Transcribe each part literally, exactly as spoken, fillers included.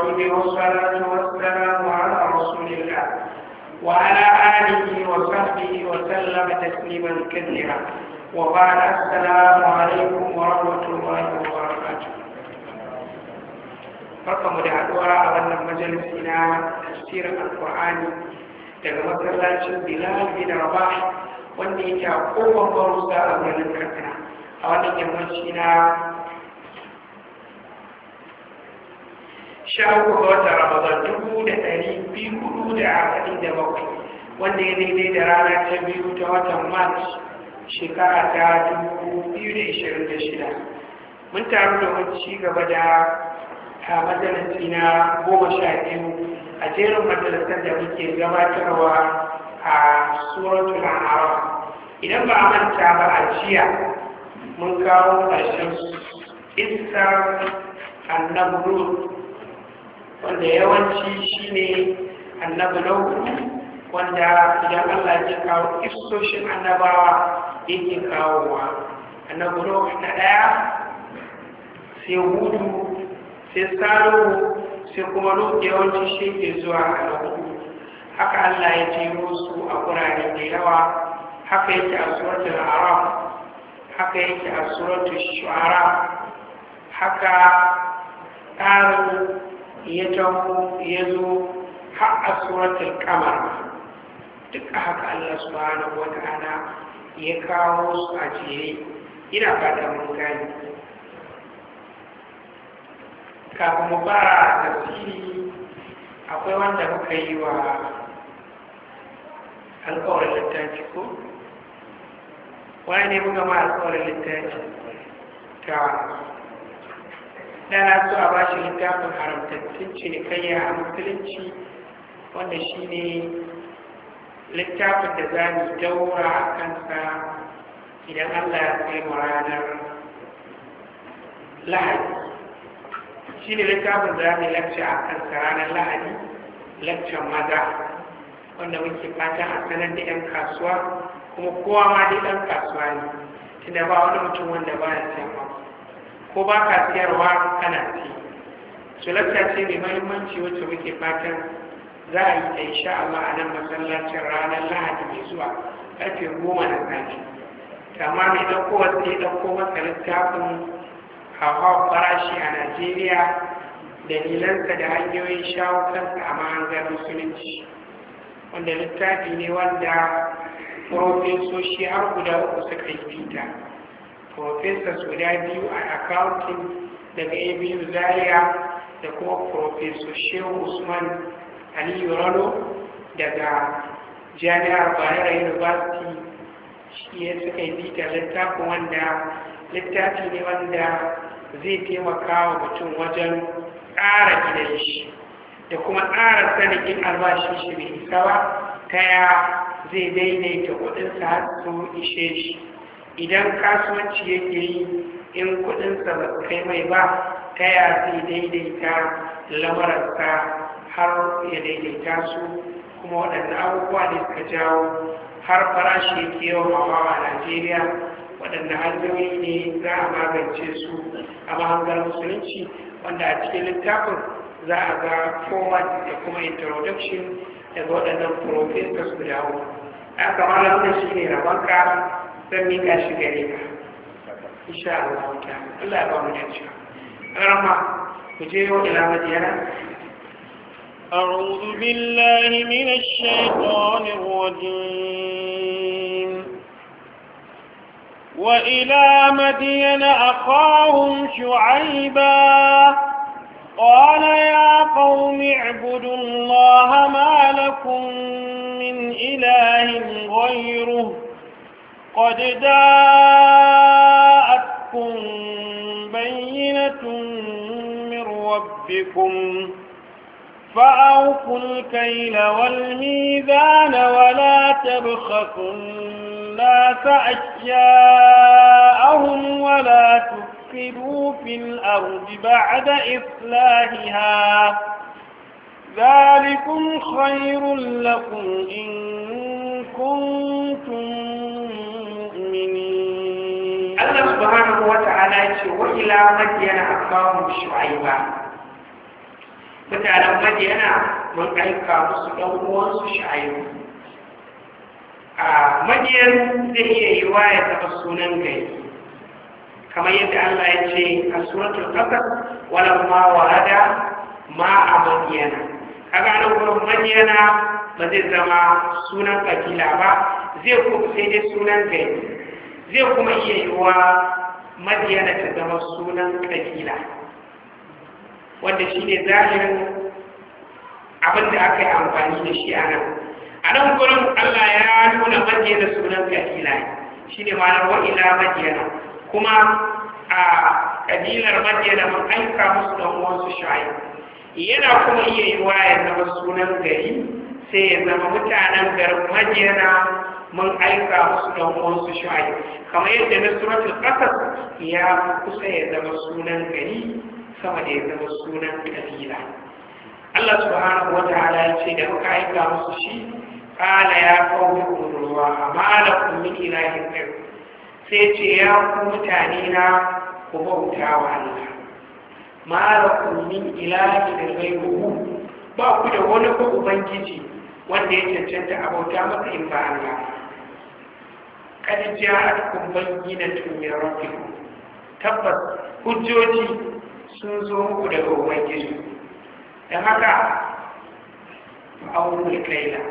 الرحيم والصلاة والسلام على رسول الله وعلى آله وصحبه وسلم تسليما كثيرا وبعد السلام عليكم ورحمة الله وبركاته. barkamu da haɗuwa a wannan majalisi na tafsirin alƙur'ani daga masallacin Bilal bin Rabah wanda yake a kofar Barusa a birnin Katsina a wannan yammaci na sha uku ga watan Ramadan dubu da ɗari biyu da arba'in da bakwai wanda ya daidai da rana ta biyu ta watan Mars shekara ta dubu biyu da ishirin da shida. Mun taru domin ci gaba da a majalisi na goma sha biyu a jerin majalisar da muke gabatarwa a suratul A'raf. Idan ba a manta ba a jiya mun kawo ƙarshen iskar annabi Lut wanda yawanci shine annabi Nuhu wanda idan Allah ya kawo kissoshin annabawa yake kawowa annabi Nuhu na ɗaya sai Hudu sai Salihu sai kuma Lut yawanci shi ke zuwa a Nuhu. Haka Allah ya jero su a gurare da yawa, haka yake a suratul A'raf, haka yake a suratul Shu'ara, haka tsarin ya taho ya zo har a suratul Qamar. Duka haka Allah subhanahu wa ta'ala ya kawo su a jere. Ina fata mun gani. Kafin mu fara tafsiri akwai wanda muka yi wa alƙawarin littafi ko? Wani ne muka ma alƙawarin littafi? Ta ɗana so a bashi littafin haramtattun cinikayya a musulunci wanda shi ne littafin da za mu daura a kansa idan Allah ya kai mu ranar Lahadi. Shi ne littafin za mu lakca a kansa ranar Lahadi, lakcan maza, wanda muke fatan a sanar da 'yan kasuwa, kuma kowa ma dai ɗan kasuwa ne, tunda ba wani mutum wanda ba ya siyarwa. Ko ba ka siyarwa kana ci. Su lakca ce mai mahimmanci wacce muke fatan za a yi ta insha Allah a nan masallacin ranar Lahadi mai zuwa ƙarfe goma na safe. Amma mai ɗauko wasu ya ɗauko masa littafin hauhawar farashi a Najeriya, dalilansa da hanyoyin shawo kansa a mahangar musulunci, wanda littafi ne wanda profesoshi har guda uku suka yi bita. Professors guda biyu a accounting daga A B U Zaria da kuma Professor Shehu Usman Aliyu Rano daga Jami'ar Bayero University shi ya suka yi bita littafin wanda littafi ne wanda zai taimaka wa mutum wajen tsara gidan shi da kuma tsara sanin in albashin shi bai isa ba ta ya zai daidaita kudinsa har su ishe shi. Idan kasuwanci yake yi in kudinsa ba su kai mai ba ta ya zai daidaita lamararsa har ya daidaita su, kuma waɗannan abubuwa ne suka jawo har farashi yake yawan hawa a Najeriya. Waɗanda hanyoyi ne za a magance su a mahangar musulunci, wanda a cikin littafin za a ga forward da kuma introduction daga waɗannan professors guda uku. A kamar wannan shi ne rabanka zan mika shi gare ka. Insha Allah ta Allah ya ba mu dace. Rama ku je wa ila madiyana. أعوذ بالله من الشيطان الرجيم. وإلى مدين أخاهم شعيبا قال يا قوم اعبدوا الله ما لكم من إله غيره قد جاءتكم بينة من ربكم فأوفوا الكيل والميزان ولا تبخسوا الناس أشياءهم ولا تفسدوا في الأرض بعد إصلاحها ذلكم خير لكم إن كنتم مؤمنين. الله سبحانه وتعالى يقول وإلى مدين أخاهم شعيبا mutanen madiyana mun aika musu ɗan uwansu Shu'aibu. a madiyan zai iya yi wa ya taɓa sunan gari kamar yadda Allah ya ce a suratul qasas walamma warada ma a madiyana. kaga nan gurin madiyana ba zai zama sunan kabila ba, zai kuma sai dai sunan gari. Zai kuma iya yi wa madiyana ta zama sunan kabila, wanda shi ne zahirin abin da aka yi amfani da shi a nan. A nan gurin Allah ya nuna madiyana sunan kabila shi ne ma'anar wa'ila madiyana, kuma a kabilar madiyana mun aika musu ɗan uwansu Shu'aibu. Yana kuma iya yi wa ya zama sunan gari, sai ya zama mutanen garin madiyana mun aika musu ɗan uwansu Shu'aibu, kamar yadda na suratul qasas ya kusa ya zama sunan gari sama da ya zama sunan kabila. Allah subhanahu wa ta'ala ya ce da muka aika musu shi, qala ya qawmi ubudullaha ma lakum min ilahin ghayr, sai ce ya ku mutane na ku bauta wa Allah, ma lakum min ilahin ghayr, ba ku da wani ko ubangiji wanda ya cancanta a bauta masa in ba Allah. Kad ja'atkum bayyinatun min rabbikum, tabbas hujjoji sun zo muku daga ubangiji, don haka ma'aunin kaila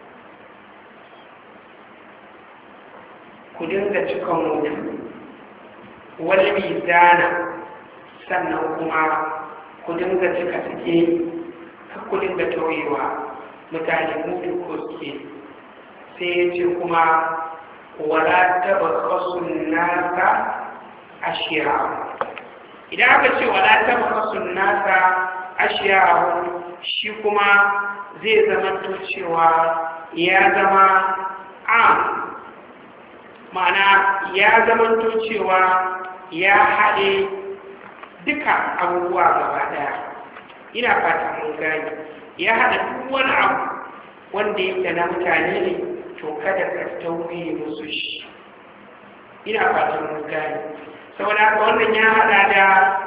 ku dinga cika mutu wani mizana, sannan kuma ku dinga cika suke, ku dinga tauyewa mutane mutu ko suke. sai ya ce kuma wala taba kasun nasa ashiya. Idan aka ce wala taba kasun nasa ashiya, shi kuma zai zama cewa ya zama am, ma'ana ya zama cewa ya haɗe duka abubuwa gaba ɗaya. Ina fata mun gani ya haɗa duk wani abu wanda yake na mutane ne, to kada ka tauye musu shi. Ina fata mun gani saboda haka wannan ya haɗa da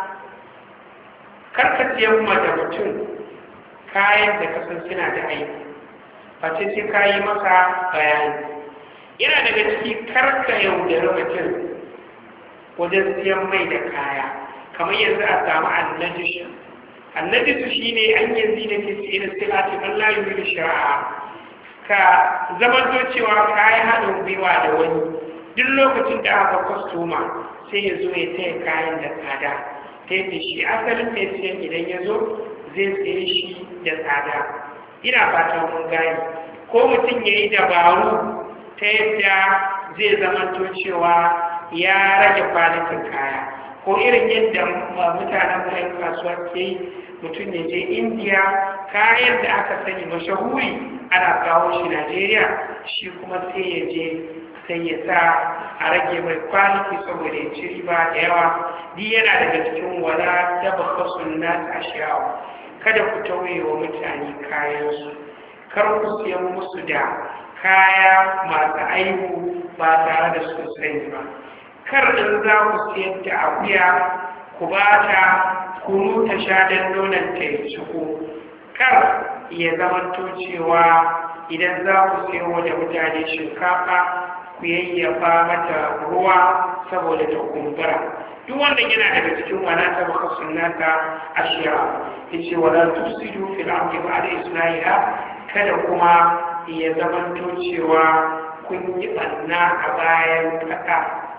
karkaciyar da mutum kayan da kasan suna da aiki, face sai ka yi masa bayani. Yana daga ciki karka yaudari mutum wajen siyan mai da kaya, kamar yanzu a samu annajishu. Annajishu shi ne an yanzu da ke siye da silati Allah yi da shari'a, ka zamanto cewa kayan haɗin gwiwa da wani, duk lokacin da aka kwastoma sai ya zo ya taya kayan da tsada, ta yadda shi asalin mai siyan idan ya zo zai tsaye shi da tsada. Ina fatan mun gani ko mutum ya yi dabaru ta yadda zai zamanto cewa ya rage kwalitin kaya, ko irin yadda mutanen kayan kasuwa ke yi, mutum ya je indiya kayan da aka sani mashahuri ana kawo shi najeriya, shi kuma sai ya je sai ya sa a rage mai kwaliti saboda ya ci riba da yawa. Di yana daga cikin wala taba kasun nasu ashiyawa, kada ku tauye wa mutane kayansu, kar ku siyan musu da kaya masu aibu ba tare da su sani ba. Kar in za ku siyar da akuya ku ba ta kunu ta sha don nonon ta yi ciko. Kar ya zamanto cewa idan za ku siyo da mutane shinkafa ku yayyafa mata ruwa saboda ta kumbura. Duk wannan yana daga cikin wala ta baka sunnata ashiya. Yace wala tusidu fil ardi ba'da islahiha, kada kuma ya zamanto cewa kun yi banna a bayan kasa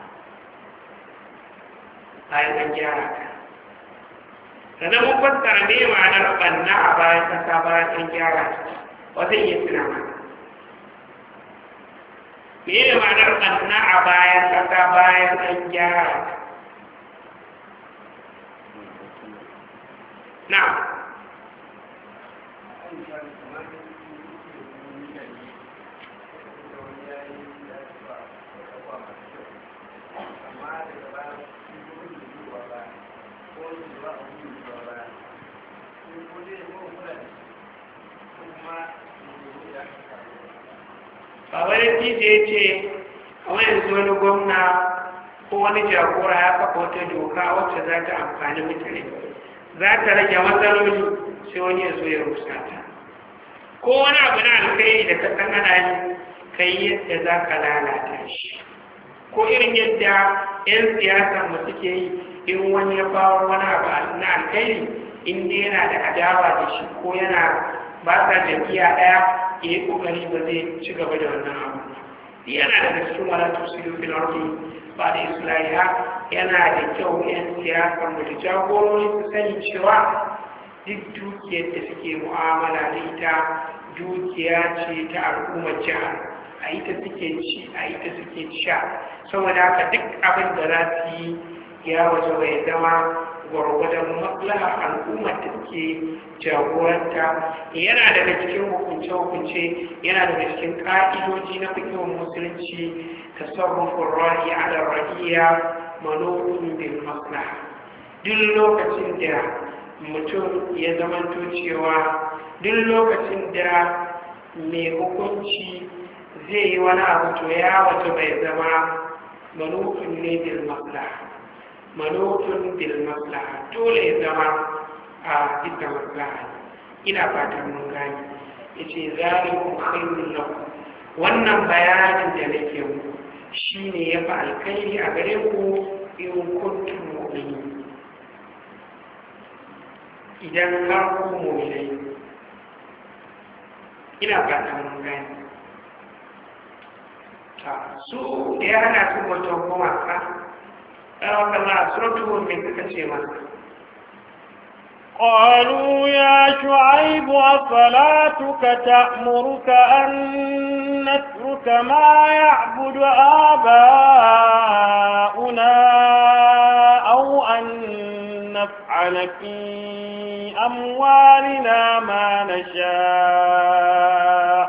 bayan an gyara ta. Sannan mun fassara me ma'anar banna a bayan kasa bayan an gyara ta, ba zai iya tuna mana. Me ne ma'anar banna a bayan kasa bayan an gyara ta? Na'am. Ba wani tije ya ce kamar yanzu wani gwamna ko wani jagora ya kafa wata doka wacce za ta amfani mutane, za ta rage matsaloli sai wani ya zo ya rusa ta. Ko wani abu na alkhairi da ka san ana yi kai yadda za ka lalata shi, ko irin yadda 'yan siyasar mu suke yi in wani ya bawa wani abu na alkhairi in dai yana da adawa da shi ko yana ba sa jam'iyya ɗaya ya yi ƙoƙari ba zai ci gaba da wannan abu. Yana da cikin wala tusiru fil ardi ba da islahiha, yana da kyau 'yan siyasar mu da jagorori su sani cewa duk dukiyar da suke mu'amala da ita dukiya ce ta al'ummar jihar, a ita suke ci a ita suke sha, saboda haka duk abin da za su yi ya waje bai zama gwargwadon maslaha al'ummar da suke jagoranta. Yana daga cikin hukunce-hukunce, yana daga cikin ƙa'idoji na fikihun musulunci tasarrufin ra'i ala ra'iya manufin bil maslaha. Duk lokacin da mutum ya zamanto cewa duk lokacin da mai hukunci zai yi wani abu to ya wato bai zama manufin ne bil maslaha, manufin bil maslaha dole ya zama a bisa maslaha. Ina fatan mun gani. Yace zalikum khairul lakum, wannan bayanin da nake muku shine yafi alkhairi a gare ku in kuntum mu'minin, idan har ku mu'minai. Ina fatan mun gani. ta su da ya hana su wajen gumaka ɗawa kalla suratu mai suka ce masa. قالوا يا شعيب أصلاتك تأمرك أن نترك ما يعبد آباؤنا أو أن نفعل في أموالنا ما نشاء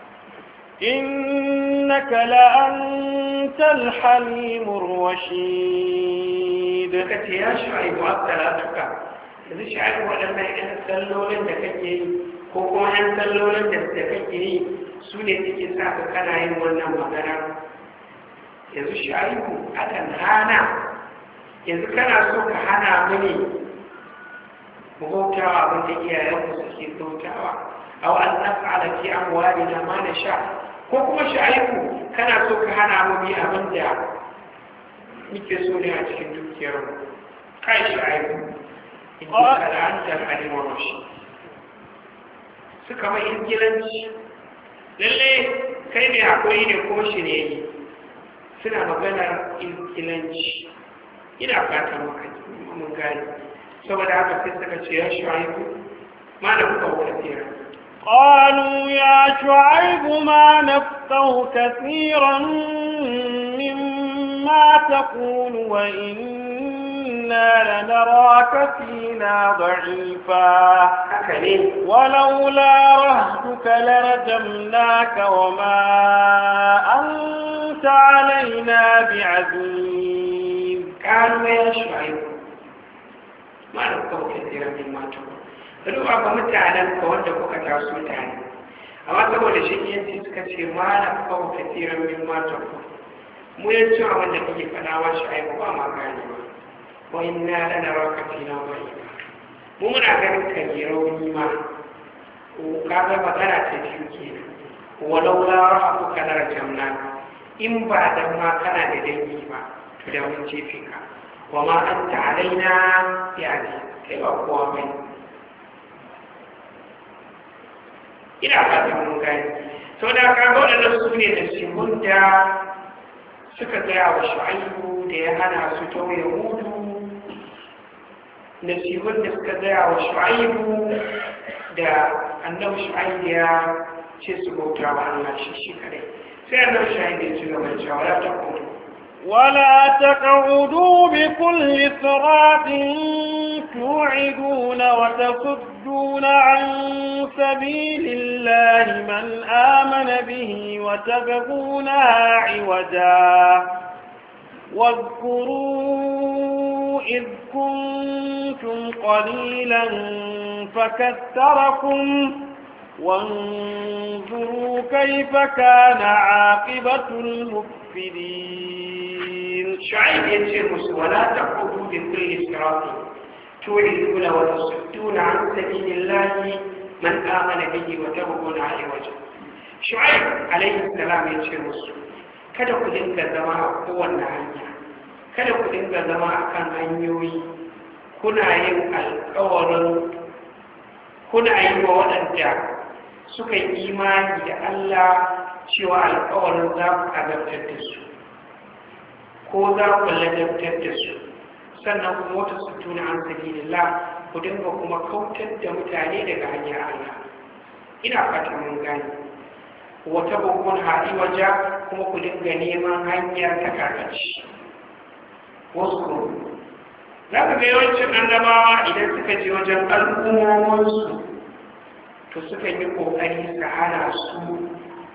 إنك لأنت الحليم الرشيد. يا شعيب أصلاتك yanzu shi ake waɗannan 'yan sallolin da kake yi ko kuma 'yan sallolin da kake yi su ne suke sa ka kana yin wannan magana. Yanzu shi aiku akan hana, yanzu kana so ka hana mini mu bautawa abin da iyayenmu suke bautawa, aw an naf'ala fi amwalina ma nasha, ko kuma shi aiku kana so ka hana mu bi abin da muke so ne a cikin dukiyarmu. Kai shi aiku suka mai ingilanci, lalle kai ne haƙuri ne ko shi ne yi, suna maganar ingilanci. Ina fata maka mun gani, saboda haka sai suka ce ya shu'aibu ma da kuka wakatira. قالوا يا شعيب ما نفقه كثيرا مما تقول وإنا لنراك فينا ضعيفا ولولا رهتك لرجمناك وما أنت علينا بعزيز. قالوا يا شعيب ما نفقه كثيرا مما تقول. ruwa ba mutanenka wanda kuka taso tare, amma saboda shakiyanci suka ce ma na kawo kasiran min mata ku mu ya ci a wanda kake faɗawa shi aiku ba ma gane ba wa inna lana rakatina wa ina mu muna ganin ka ne rauni ma ko ka ga magana ta biyu kenan walau la rahu kana jamna in ba dan ma kana da dangi ba to da mun jefe ka wa ma anta alaina ya ne kai ba kowa mai. Ina fatan mun gani. Sau da ka ga waɗannan su ne da simun da suka gaya wa Shu'aibu da ya hana su tauye mudu, da simun da suka gaya wa Shu'aibu da annabi Shu'aibu ya ce su bauta wa Allah shi shi kadai. Sai annabi Shu'aibu ya ci gaba da cewa la taqudu ولا تقعدوا بكل صراط توعدون وتصدون عن سبيل الله من آمن به وتبغونها عوجا واذكروا إذ كنتم قليلا فكثركم وانظروا كيف كان عاقبة المفسدين. شعيب يجي musu wala taqudu bi kulli sirati, turiduna wa tasudduna an sabilillahi man amana bihi wa tabghuna aywaja. Shu'aib alaihi salam ya ce musu, kada ku dinga zama a kowanne hanya, kada ku dinga zama a kan hanyoyi kuna yin alkawarin kuna yi wa waɗanda suka yi imani da Allah cewa alkawarin za ku azabtar da su ko za ku ladabtar da su, sannan kuma wata su tuna an sabilillah ku dinga kuma kautar da mutane daga hanyar Allah. Ina fata mun gane. Wata bukun haɗi waje kuma ku dinga neman hanyar ta karkaci. Wasu za ka ga yawancin annabawa idan suka je wajen al'ummominsu to suka yi ƙoƙari su hana su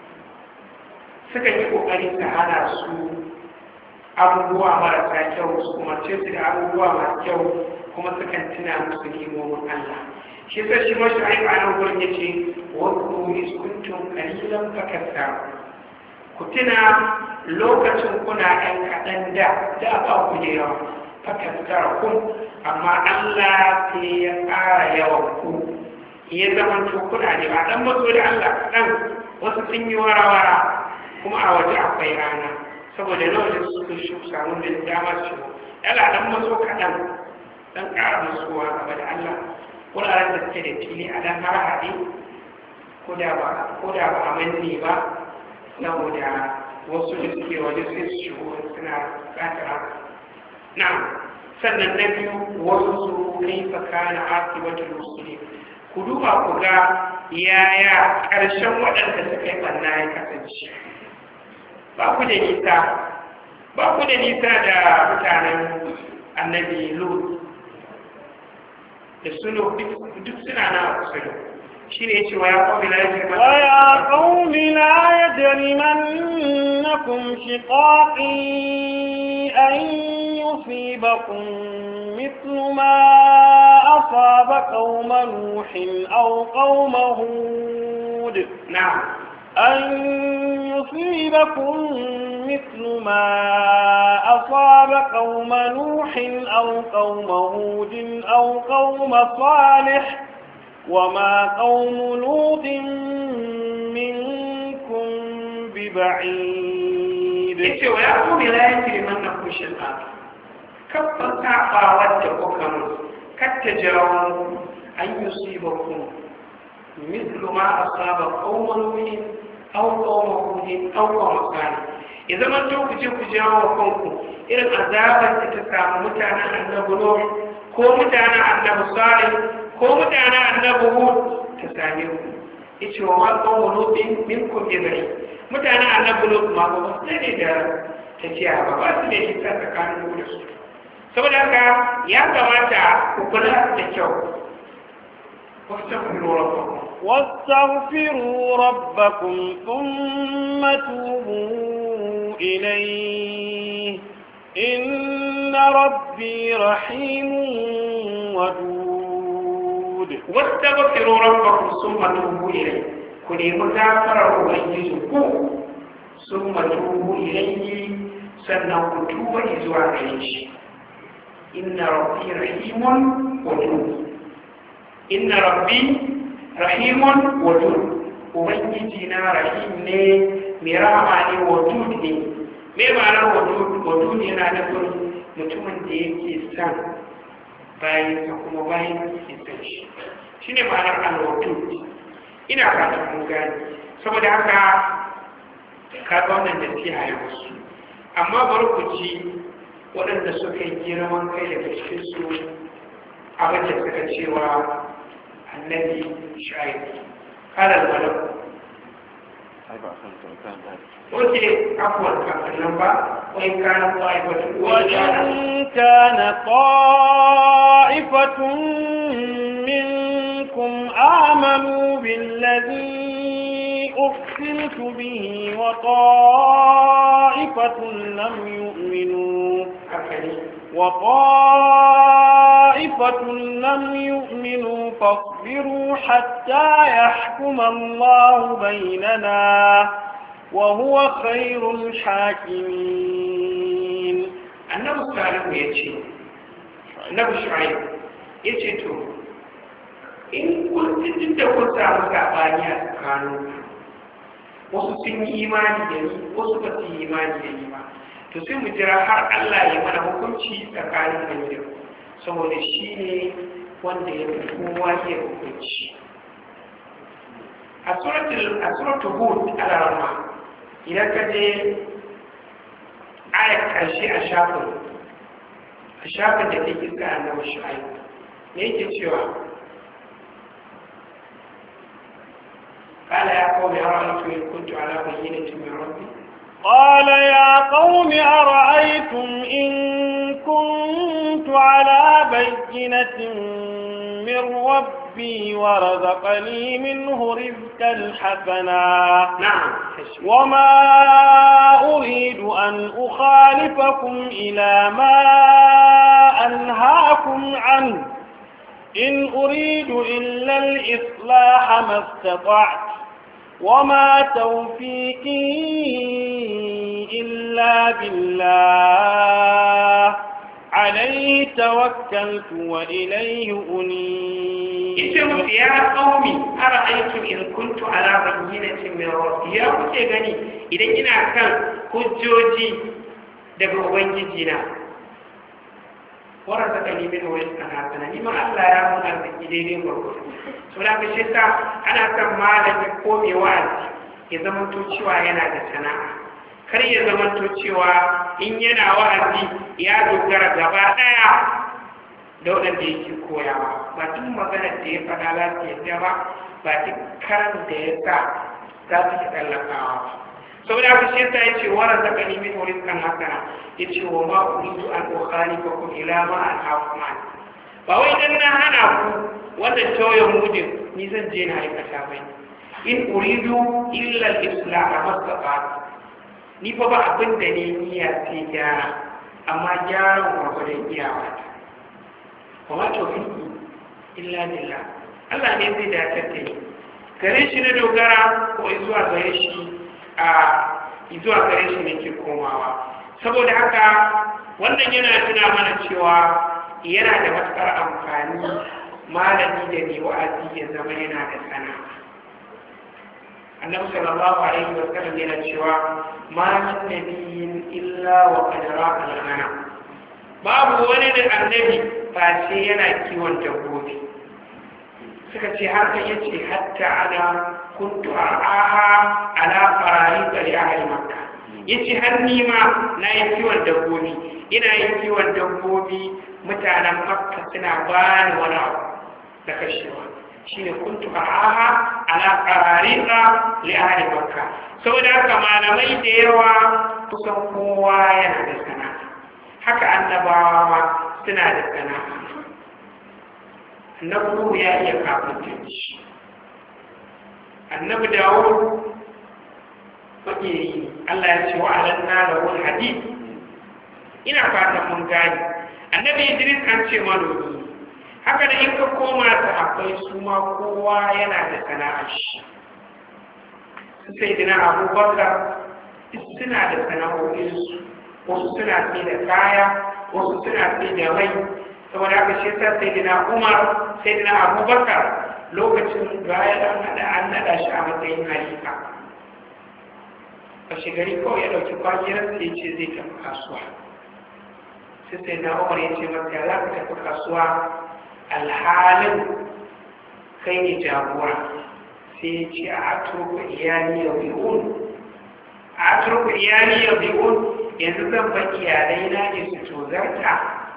suka yi ƙoƙari su hana su abubuwa marasa kyau su umarce su da abubuwa masu kyau kuma sukan tuna musu nemomin Allah. Shi sai shi mashi aiki a nan gurin ya ce wasu iskuntun kalilan fakasta ku tuna lokacin kuna ɗan kaɗan da da ba ku da yawa fakasta kun, amma Allah sai ya ƙara yawan ku ya zama to kuna ne ba ɗan matso da Allah kaɗan wasu sun yi wara-wara kuma a waje akwai rana saboda nawa da suka shi samu da dama su yana ɗan matso kaɗan ɗan ƙara matsowa gaba da Allah wuraren da suke da fili a dan har haɗe ko da ba a manne ba saboda wasu da suke waje sai su shigo suna buƙatar haka. Na sannan na biyu wasu su kai faka na asibatul musulmi, ku duba ku ga yaya ƙarshen waɗanda suka yi ɓanna ya kasance. Ba ku da nisa ba ku da nisa da mutanen annabi Lut da suno duk suna na kusurin shi ne cewa ya ƙaumi la yajriman wa ya ƙaumi la yajrimannakum shiqaqi an yusibakum mithlu ma asaba qauma nuhin aw qauma hud na'am أن يصيبكم مثل ما أصاب قوم نوح أو قوم هود أو قوم صالح وما قوم لوط منكم ببعيد. يقول ويا قوم لا يجرمنكم شقاق كف تعبى ودكم كالتجرون أن يصيبكم مثل ما أصاب قوم نوح أو قوم هود أو قوم صالح. إذا ما تجوا كجوا كجوا وقومكم إن عذابا تتسامى متانا النبي نوح كو متانا النبي صالح كو متانا النبي هود تساميكم. إيش هو ما قوم لوط منكم ببعيد. متانا النبي لوط ما هو سنة دا تجاه بس ليش تتكلم بولس. saboda haka ya kamata ku kula da kyau. واستغفروا ربكم واستغفروا ربكم ثم توبوا إليه إن ربي رحيم ودود. واستغفروا ربكم ثم توبوا إليه كل مغفرة ويجزكم ثم توبوا إليه سنة توبة إزواء إليه إن ربي رحيم ودود. inna rabbi rahimun wadud, ubangiji na rahim ne mai rahama ne wadud ne. Me ma'anar wadud? Wadud yana nufin mutumin da yake son bayan kuma bayan yake son shi shine ma'anar al-wadud. Ina fatan mun gane. Saboda haka ka ga wannan da siya ya musu, amma bari ku ji waɗanda suka yi girman kai daga cikin su abin da suka cewa النبي شعيب قال الملك قلت عفوا كفرنبا وإن كان طائفة وإن كان طائفة منكم آمنوا بالذي أرسلت به وطائفة لم يؤمنوا وطائفة لم يؤمنوا فاصبروا حتى يحكم الله بيننا وهو خير الحاكمين. النبي صلى الله عليه وسلم النبي شعيب ya ce to in kun cikin da kun samu saɓani a tsakanin wasu sun yi imani da ni wasu ba su yi imani da ni ba to sai mu jira har Allah ya mana hukunci tsakanin mu da saboda shi ne wanda ya fi kowa ya hukunci a suratul hud al-rahma idan ka je ayat karshe a shafin a shafin da ke kisa annabi shu'aib me yake cewa قال يا قوم أرأيتم إن كنت على بينة من ربي قال يا قوم أرأيتم إن كنت على بينة من ربي ورزقني منه رزقا حسنا نعم وما أريد أن أخالفكم إلى ما أنهاكم عنه إن أريد إلا الإصلاح ما استطعت وما توفيقي إلا بالله عليه توكلت وإليه أنيب. إنتم يا قومي أرأيتم إن كنت على بينة من ربي يا kuke gani idan ina kan hujjoji daga ubangijina warasa kani min rizqan hasana ni ma Allah ya mun arziki daidai gurgudu to da shi ka ana san malami ko mai wa'azi ya zama to cewa yana da sana'a kar ya zama to cewa in yana wa'azi ya dogara gaba daya da wadanda yake koyawa ba duk maganar da ya faɗa za su yadda ba ba duk karan da ya sa za su yi tsallakawa ba saboda haka shi yasa yace warasa kani min rizqan hasana yace wa ma uridu an ukhalifakum ila ma anhaakum an ba wai dan na hana ku wannan tauye mudin ni zan je na aikata bai in uridu illa al-islah mastata ni fa ba abin da ne niyya sai gyara amma gyaran gwargwadon iyawa wa ma tawfiqi illa billah Allah ne zai dace da ni gare shi na dogara ko zuwa gare shi a zuwa gare shi ne ke komawa saboda haka wannan yana tuna mana cewa yana da matuƙar amfani malami da mai wa'azi ya zama yana da sana'a annabi sallallahu alaihi wa sallam yana cewa ma min nabiyyin illa wa qad ra'a al-ghanam babu wani da annabi face yana kiwon dabbobi suka ce haka yace hatta ana kuntu ar'aha ala fara'id li ahli makkah yace har ni ma na yi kiwon dabbobi ina yin kiwon dabbobi mutanen makka suna bani wani abu da kashewa shine kuntu ar'aha ala fara'id li ahli makkah saboda haka malamai da yawa kusan kowa yana da sana'a haka annabawa suna da sana'a annabi ya iya kafintanci annabi dawo fage yi Allah ya ce wa alanna lahu hadid ina fatan mun gani annabi Idris an ce manomi haka da in ka koma ta akwai su ma kowa yana da sana'ar shi su sai dina Abubakar suna da sana'o'insu wasu suna sai da kaya wasu suna sai da mai saboda haka shi ta sai dina Umar sai dina Abubakar lokacin bayan an haɗa an naɗa shi a matsayin halifa a shigari kawai ya ɗauki kwakiyar da ya ce zai tafi kasuwa sai sai na Umar ya ce masa ya za ka tafi kasuwa alhalin kai ne jagora sai ya ce a turku iyali ya bi'un a turku iyali ya bi'un yanzu zan ba iyalai na ne su tozarta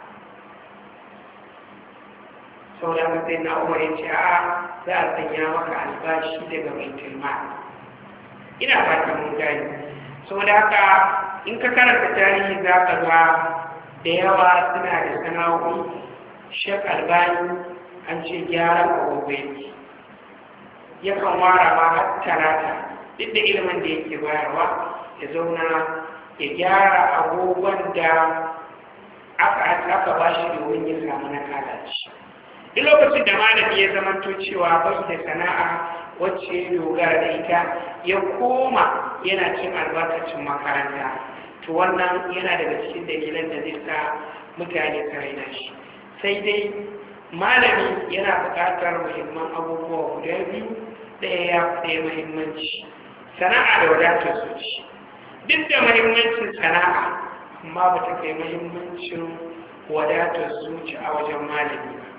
sau da sai na umar ya ce a za a sanya maka albashi daga mai tilma ina fata mun gani sau da haka in ka karanta tarihi za ka ga da yawa suna da sana'o'i shek albani an ce gyaran agogai yakan wara ma har talata duk da ilimin da yake bayarwa ya zauna ya gyara agogon da aka ba shi domin ya samu na kalaci duk lokacin da malami ya zamanto cewa bai da sana'a wacce ya dogara da ita ya koma yana cin albarkacin makaranta to wannan yana daga cikin dalilan da zai sa mutane su raina shi sai dai malami yana buƙatar muhimman abubuwa guda biyu, ɗaya ya fi ɗaya muhimmanci, sana'a da wadatar zuci. Duk da muhimmancin sana'a amma ba ta kai muhimmancin wadatar zuci a wajen malami ba.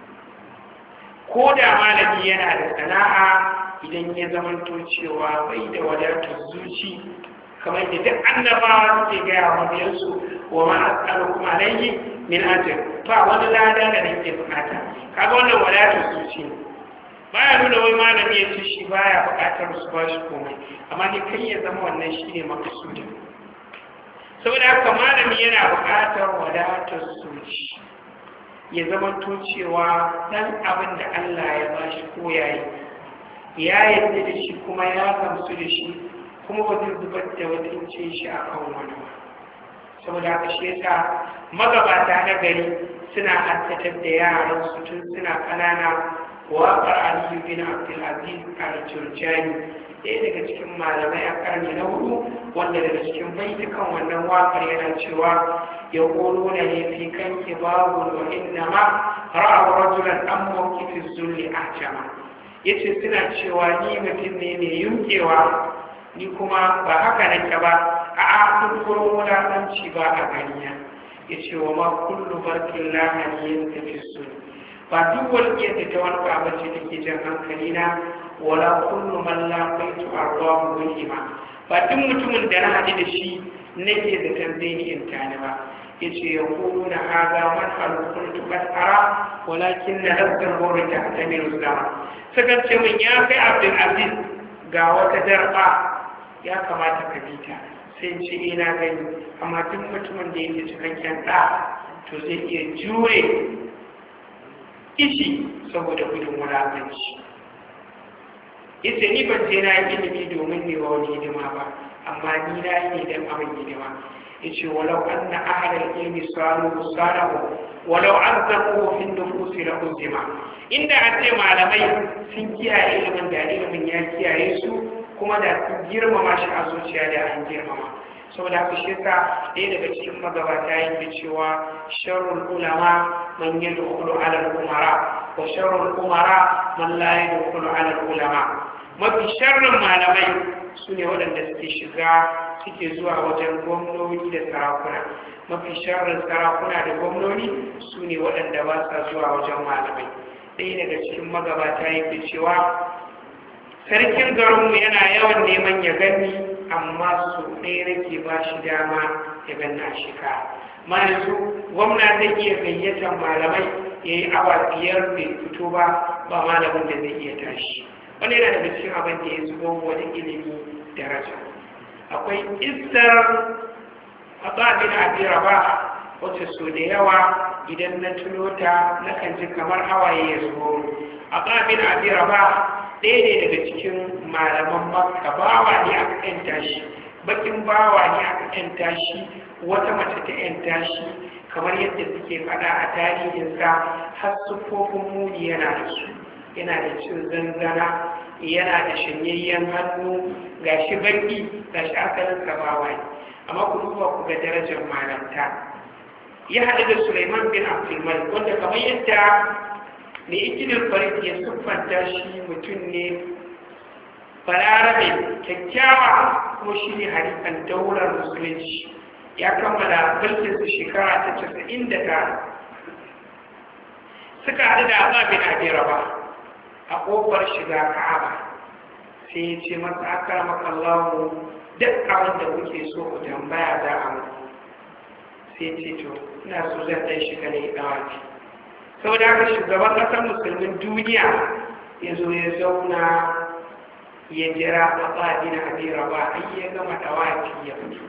Ko da malami yana da sana'a, idan ya zamanto cewa bai da wadatar zuci, kamar da duk annabawa suke gaya wa mabiyansu wa ma as'alukum alayhi min ajr, ba wani lada da nake bukata. Kaga wannan wadatar zuci ne. Baya nuna wai malami ya ce shi baya bukatar su ba shi komai, amma ne kai ya zama wannan shi ne makasudin. Saboda haka malami yana bukatar wadatar zuci, ya zama to cewa dan abin da Allah ya ba shi ko yayi ya yarda da shi kuma ya gamsu da shi, kuma ba zai zubar da mutuncin shi a kan wani ba. Saboda haka shi yasa magabata na gari suna haddatar da yaran su tun suna ƙanana waƙar Aliyu bin Abdulaziz al-Jurjani, ɗaya daga cikin malamai a ƙarni na hudu, wanda daga cikin baitukan wannan waƙar yana cewa ya ƙoro na ne fi kanki babu wa inna ma ra'a rajulan an mawqifin zulli ahjama. Yace suna cewa ni mutum ne mai yunkewa, ni kuma ba haka nake ba, a'a kun gurin wulaƙanci ba a ganiya. Yace wa ma kullu barkin lahani tafi su, ba duk wani yadda ta wani babace da ke jan hankali na, wala kullu man laqaitu ardahu wahima, ba duk mutumin da na haɗu da shi nake da zai ni in tani ba. Yace ya kulu na haza man halukun qad ara walakin na hasar hori ta tamiru zama. Sukan ce min ya kai Abdul Aziz ga wata darba ya kamata ka bi ta, sai ce ina gani, amma duk mutumin da yake cikakken ɗa to zai iya jure ishi saboda gudun wulaƙanci. Yace ni ban je na yi ilimi domin ne wa wani hidima ba, amma ni na yi ne don abin hidima. Yace walau anna ahlal ilmi salu salahu walau azzaquhu fi nufusi la uzima. Inda a ce malamai sun kiyaye ilimin da ilimin ya kiyaye su, kuma da sun girmama shi a zuciya da an girmama. Saboda haka shi yasa ɗaya daga cikin magabata yake cewa sharrul ulama man yadkhulu ala al-umara wa sharrul umara man la yadkhulu ala al-ulama. Mafi sharrin malamai su ne waɗanda suke shiga suke zuwa wajen gwamnoni da sarakuna. Mafi sharrin sarakuna da gwamnoni su ne waɗanda ba sa zuwa wajen malamai. Ɗaya daga cikin magabata yake cewa sarkin garinmu yana yawan neman ya gani, amma su ɗaya nake ba shi dama ya gani a shika. Ma yanzu gwamna zai iya gayyatar malamai ya yi awa biyar bai fito ba, ba malamin da zai iya tashi. Wani yana daga cikin abin da ya zubo wani ilimi daraja. Akwai istar ababin abira ba wacce so da yawa idan na tuno ta nakan ji kamar hawaye ya zubo. Ababin abira ba ɗaya ne daga cikin malaman Makka, bawa ne aka ƴanta shi, bakin bawa ne aka ƴanta shi, wata mace ta ƴanta shi, kamar yadda suke faɗa a tarihinsa har siffofin muni yana da su. Yana da cin zanzana, yana da shanyayyen hannu, ga shi baki, ga shi asalin sabawa ne. Amma ku duba ku ga darajar malanta. Ya haɗu da Sulaiman bin Abdulmalik, wanda kamar yadda da ikilin farid ya siffanta shi mutum ne balarabe kyakkyawa, kuma shi ne harifan daular musulunci. Ya kammala mulkinsu shekara ta casa'in da tara. Suka haɗu da Abba bin Abi Rabah a ƙofar shiga Ka'aba, sai ya ce masa akramaka Allahu duk abin da kuke so ku tambaya za a mu. Sai ya ce to ina so zan ɗan shiga ne ɗawafi. Sau da haka shugaban ƙasar musulmin duniya ya zo ya zauna ya jira Abba bin Abi Rabah har ya gama ɗawafi ya fito.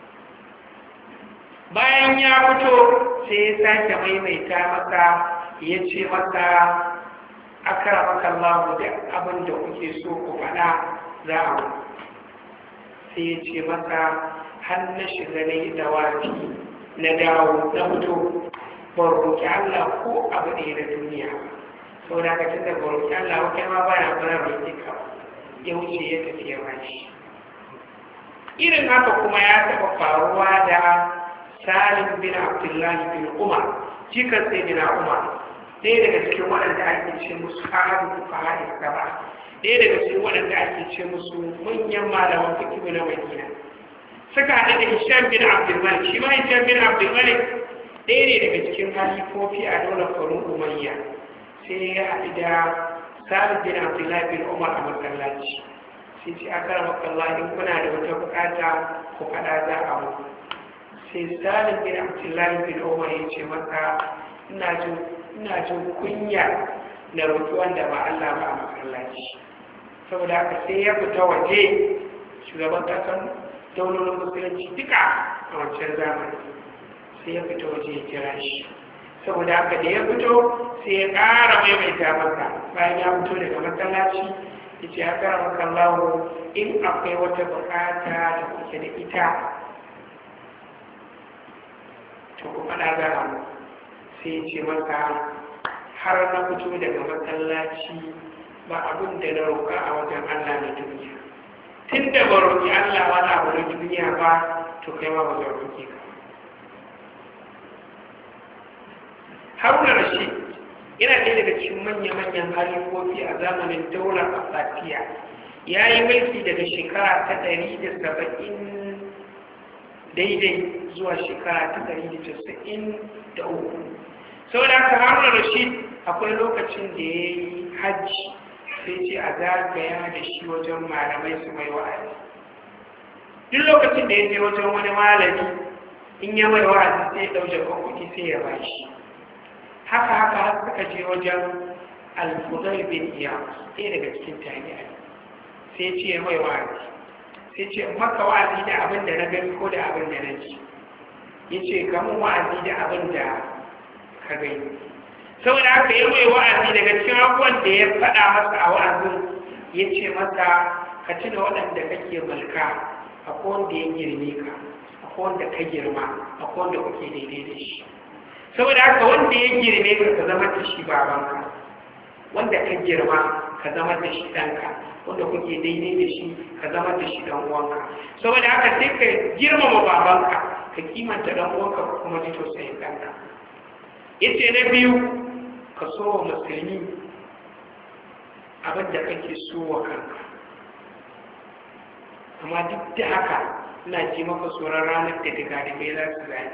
Bayan ya fito sai ya sake maimaita masa ya ce masa akramaka Allahu da abin da kuke so ku faɗa za a mu. Sai ya ce masa har na shiga na yi dawafi na dawo na fito ban roƙi Allah ko abu ɗaya na duniya. Sau da ka tunda ban roƙi Allah ko kai ma ba na fara roƙi ka, ya wuce ya tafi ya bashi. Irin haka kuma ya taɓa faruwa da Salim bin Abdullahi bin Umar, jikan sai bin Umar. ɗaya daga cikin waɗanda ake ce musu ahadu fuqaha saba, ɗaya daga cikin waɗanda ake ce musu manyan malaman fiqh na Madina, suka haɗu da Hisham bin Abdul Malik. Shi ma Hisham bin Abdul Malik ɗaya ne daga cikin halifofi a daular Banu Umayya. Sai ya haɗu da Salim bin Abdullah bin Umar a masallaci. Sai ce aka rama Allah in kuna da wata bukata ku faɗa za a mu. Sai Salim bin Abdullah bin Umar ya ce masa ina jin ina jin kunya na roƙi wanda ba Allah ba a masallaci. Saboda haka sai ya fita waje, shugaban ƙasar daular musulunci duka a wancan zamani, sai ya fita waje ya kira shi. Saboda haka da ya fito sai ya ƙara maimaita masa bayan ya fito daga masallaci ya ce ya ƙara maka lawo in akwai wata buƙata da kuke da ita to ku faɗa za a mu. Sai ya ce maka har na fito daga masallaci ba abin da na roƙa a wajen Allah na duniya, tun da ba roƙi Allah wani abu na duniya ba to kai ma ba zai roƙi ka. Haruna Rashid yana ɗaya daga cikin manya-manyan halifofi a zamanin daular Abbasiya. Ya yi mulki daga shekara ta ɗari da saba'in daidai zuwa shekara ta ɗari da casa'in da uku. Sau da haka Haruna Rashid akwai lokacin da ya yi hajji, sai ce a zagaya da shi wajen malamai su mai wa'azi. Duk lokacin da ya je wajen wani malami in ya mai wa'azi sai ya ɗauke kuɗi sai ya bashi. Haka haka har suka je wajen Al-Fudayl bin Iyad, ɗaya daga cikin tabi'ai. Sai ce ya mai wa'azi. Sai ce maka wa'azi da abin da na gani ko da abin da na ji. Ya ce ga mun wa'azi da abin da ka gani. Saboda haka ya mai wa'azi daga cikin abubuwan da ya faɗa masa a wa'azin, ya ce masa ka tuna waɗanda kake mulka, akwai wanda ya girme ka, akwai wanda ka girma, akwai wanda kuke daidai da shi. Saboda haka wanda ya girme ka ka zama da shi babanka, wanda ka girma ka zama da shi ɗanka, wanda kuke daidai da shi ka zama da shi ɗan uwanka. Saboda haka sai ka girmama babanka, ka kimanta ɗan uwanka ka kuma ji tausayin ɗanka. Yace na biyu, ka so wa musulmi abin da kake so wa kanka. Amma duk da haka ina ji maka tsoron ranar da daga da kai za su zai.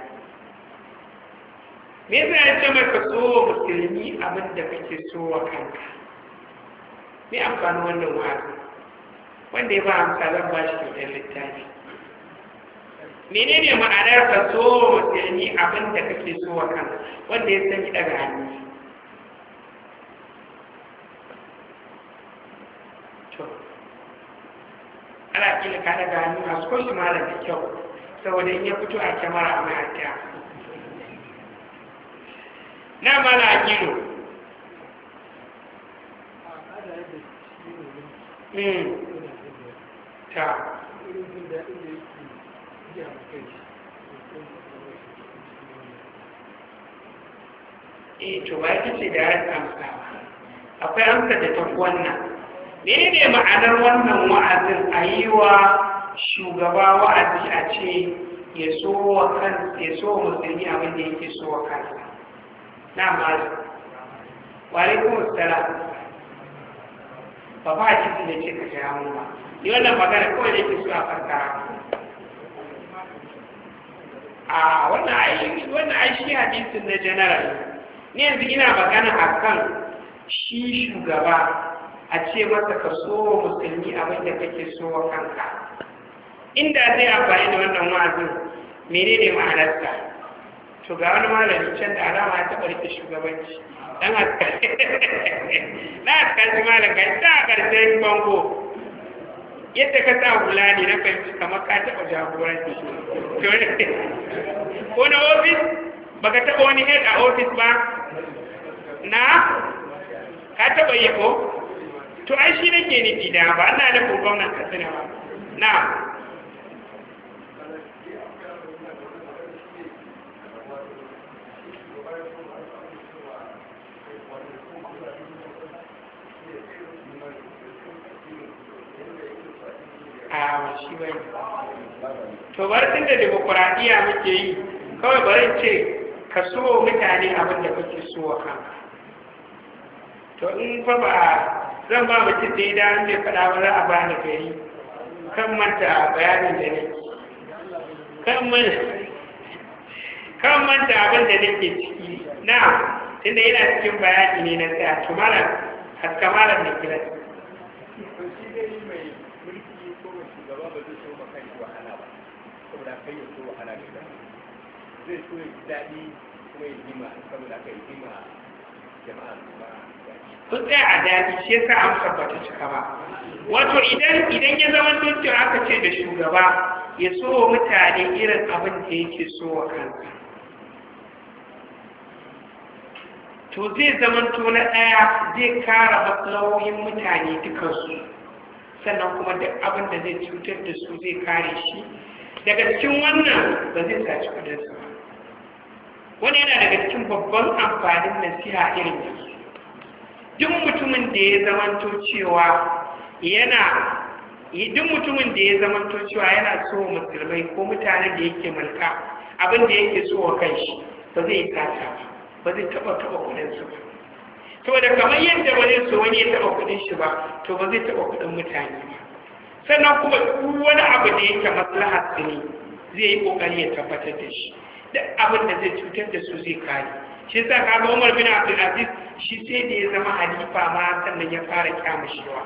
Me yasa ya ce mai ka so wa musulmi abin da kake so wa kanka? Me amfanin wannan wa'azi? Wanda ya ba amsa zan ba shi kyautar littafi. Menene ma'anar ka so wa musulmi abin da kake so wa kanka? Wanda ya sani daga hannu. To, ana kila ka daga hannu a so shi malam da kyau, saboda in ya fito a kyamara a mai hatiya. Na mala a kilo. Ta. Eh, to ba ita ce da ya amsa. Akwai amsa da ta wannan. Mene ne ma'anar wannan wa'azin a yi wa shugaba wa'azi a ce ya so wa kan ya so musulmi abin da yake so wa kansa? Na mazu. Wa alaikum assalam. Ba ba a cikin da ce ka sha mun ba. Ni wannan magana kawai da yake so a fassara. A wannan ai wannan ai shi hadisin na general. Ni yanzu ina magana akan shi shugaba a ce masa ka so musulmi abin da kake so wa kanka. Inda zai amfani da wannan wa'azin menene ma'anarsa? To ga wani malami can da alama ya taɓa rike shugabanci. Dan haka na kaji malam ga ta karshen bango. Yadda ka sa hula ne na fahimci kamar ka taɓa jagoranci. Ko na ofis? Baka taɓa wani head a ofis ba? Na? Ka taɓa yi ko? To ai shi nake nufi da ba, ana nufin gwamnan Katsina ba. Na? A shi bai. To bari tun da demokuraɗiyya muke yi, kawai bari ce ka so mutane abin da kake so wa kanka. to in fa ba zan ba mutum da idan bai faɗa ba za a ba ni gari kan manta bayanin da ne kan manta abin da nake ciki na tunda yana cikin bayani ne na tsaya to malam haska malam da kira kai ya so wahala ne ba zai so ya ji daɗi kuma ya jima saboda aka yi jima jama'a ba kun tsaya a daɗi shi yasa amsa ba ta cika ba wato idan idan ya zama tuntun aka ce da shugaba ya so wa mutane irin abin da yake so wa kansa to zai zama to na ɗaya zai kara matsalohin mutane dukansu sannan kuma duk abin da zai cutar da su zai kare shi daga cikin wannan ba zai saci kudinsa ba wani yana daga cikin babban amfanin nasiha irin yanzu duk mutumin da ya zamanto cewa yana duk mutumin da ya zamanto cewa yana so musulmai ko mutanen da yake mulka abin da yake so wa kanshi ba zai kata ba ba zai taba taba kudinsa ba saboda kamar yadda ba zai so wani ya taba kudin shi ba to ba zai taba kudin mutane ba sannan kuma wani abu da yake maslahar su ne zai yi kokari ya tabbatar da shi duk abin da zai cutar da su zai kare shi yasa kaga Umar bin Abdul Aziz shi sai da ya zama halifa ma sannan ya fara kyamushewa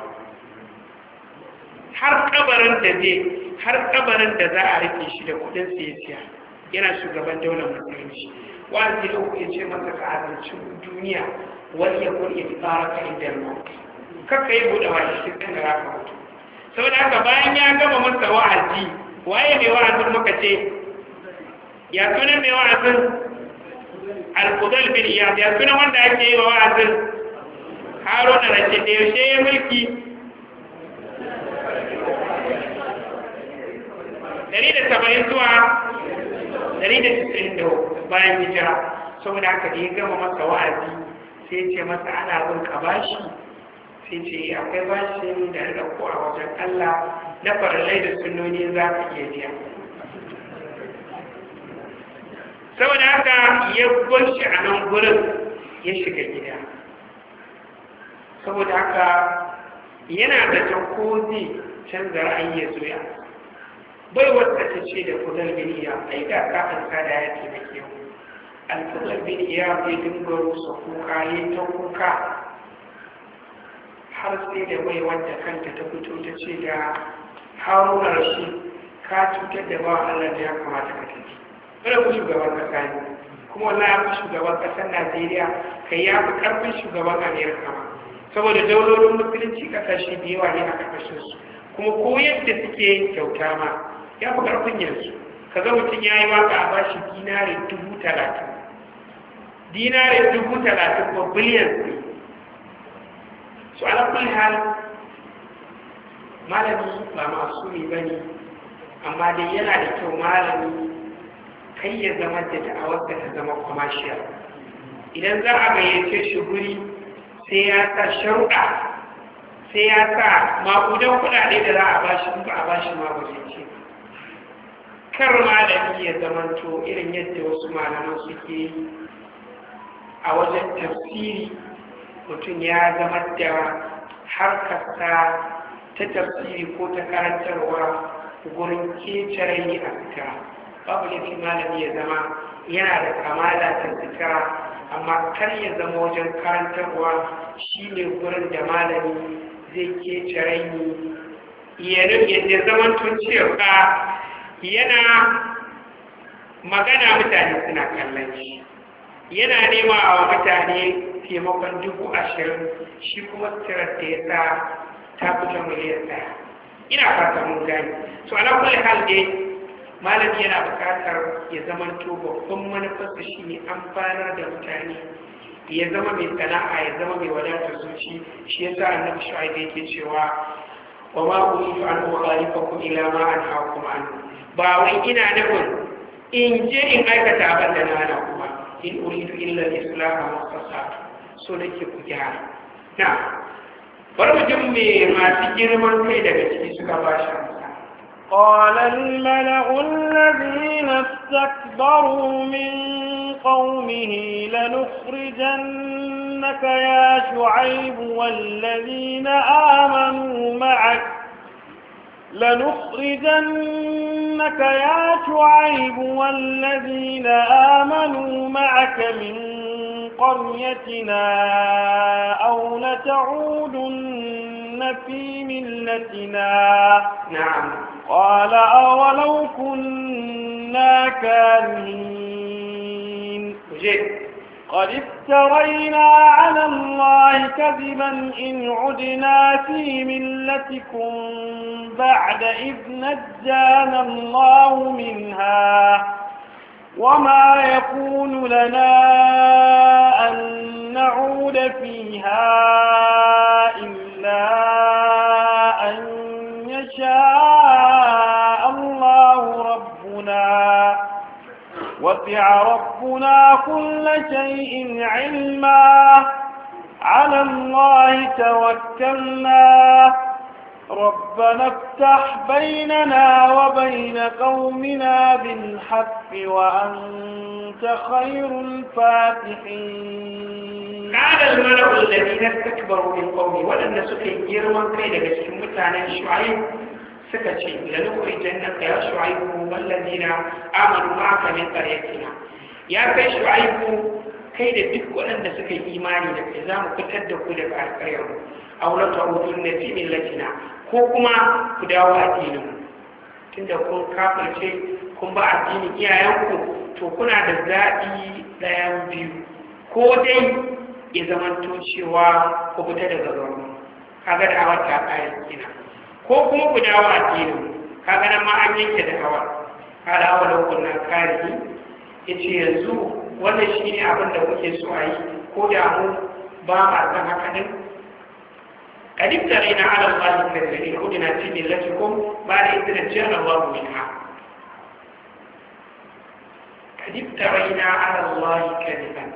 har kabarin da zai har kabarin da za a rike shi da kudin siyasiya yana shugaban daular musulunci wani da ya ce masa ka azancin duniya wani ya kun ya fara ka inda mawuti kakka yi buɗe wani shi kan da raka mutu saboda haka bayan ya gama masa wa'azi waye mai wa'azin muka ce ya sunan mai wa'azin al-Fudayl bin Iyad ya sunan wanda ake yi wa wa'azin Haruna Rashid da yaushe ya mulki dari da saba'in zuwa dari da tisa'in da bayan hijira saboda haka da ya gama masa wa'azi sai ce masa ana bin ka bashi sai ce akwai bashin da na ɗauko a wajen Allah na farallai da sunnoni za ka iya biya saboda haka ya gwanci a nan gurin ya shiga gida saboda haka yana da ko zai canza ra'ayi ya zoya bai wata ta ce da kudar bin iya ai da ka an kada ya taimake mu al-kudar bin iya bai dinga rusa kuka ya ta kuka har sai da bai wanda kanta ta fito ta ce da Haruna Rashid ka cutar da ba Allah da ya kamata ka tafi kada ku shugaban kasa ne kuma wallahi ya fi shugaban kasar Najeriya kai ya fi karfin shugaban Amerika ma saboda daulolin musulunci kasashe da yawa ne a karkashin su kuma ko yadda suke kyauta ma ya fi karfin yanzu kaga mutum ya yi waka a bashi dinari dubu talatin dinari dubu talatin ko biliyan ne su ala kulli hal malami ba masumi bane amma dai yana da kyau malami kai ya zama da da'awarsa ta zama commercial idan za a gayyace shi guri sai ya sa sharuɗa sai ya sa maƙudan kuɗaɗe da za a bashi ba a bashi ma ba zai ce kar malami ya zamanto irin yadda wasu malaman suke yi a wajen tafsiri mutum ya zama da harkarsa ta tafsiri ko ta karantarwa gurin kecere a fita babu laifin malami ya zama yana da kamala ta fita amma kar ya zama wajen karantarwa shine gurin da malami zai kecere ya zama tun cewa yana magana mutane suna kallon shi yana nema a mutane taimakon dubu ashirin shi kuma tsirar da ya sa ta fita miliyan ɗaya ina fata mun gani so ala kulli hal dai malami yana buƙatar ya zama to babban manufarsa shine amfanar da mutane ya zama mai sana'a ya zama mai wadatar zuci shi yasa annabi shu'aib yake cewa wa ma uridu an ukhalifakum ila ma anhaakum an ba wai ina nufin in je in aikata abin da na hana kuma in uridu illa al-islah ma fasatu so nake ku gyara na bari mu jin me masu girman kai daga ciki suka ba shi amsa قال الملأ الذين استكبروا من قومه لنخرجنك يا شعيب والذين آمنوا معك لنخرجنك يا شعيب والذين آمنوا معك من قريتنا أو لتعودن في ملتنا. نعم. قال أولو كنا كارهين قد افترينا على الله كذبا إن عدنا في ملتكم بعد إذ نجانا الله منها وما يكون لنا أن نعود فيها إلا أن يشاء الله ربنا وسع ربنا كل شيء علما على الله توكلنا ربنا افتح بيننا وبين قومنا بالحق وأنت خير الفاتحين. قال الملأ الذين استكبروا من قومه ولن سكي جرما كيد بسكم متانا شعيب سكتي لنخرجنك يا شعيب والذين آمنوا معك من قريتنا. يا كي شعيب كيد دك ولن سكي إيماني لك إذا مكتدك لك أركيهم أو لتعودن في ملتنا ko kuma ku dawo addinin tunda kun kafirce kun ba addinin iyayenku to kuna da zaɓi ɗayan biyu ko dai ya zamanto cewa ku fita daga garin kaga da hawa ta kayan kina ko kuma ku dawo addinin kaga nan ma an yanke da hawa kada hawa da kunna karihi yace yanzu wannan shine abin da kuke so a yi ko da mu ba ma san haka din قد افترينا على الله كذبا إن عدنا في ملتكم بعد إذ نجانا الله منها. قد افترينا على الله كذبا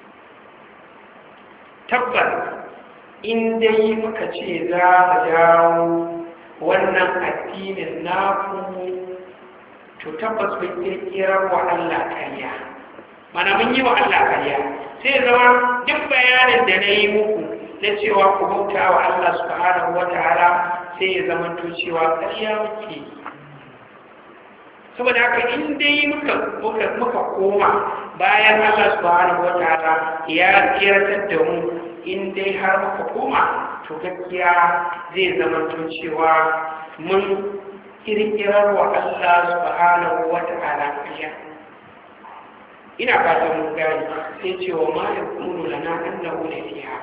تبا إن دي مكتشي ذا مجاو wannan addinin naku to tabbas mun kirkirar wa Allah kariya mana mun yi wa Allah kariya sai zama duk bayanin da na yi muku na cewa ku bauta wa Allah subhanahu wa ta'ala sai ya zama to cewa ƙarya muke saboda haka in dai muka muka muka koma bayan Allah subhanahu wa ta'ala ya tsiratar da mu in dai har muka koma to gaskiya zai zama to cewa mun kirkirar wa Allah subhanahu wa ta'ala ƙarya ina fatan mun gani sai cewa ma yakunu lana annahu la fiha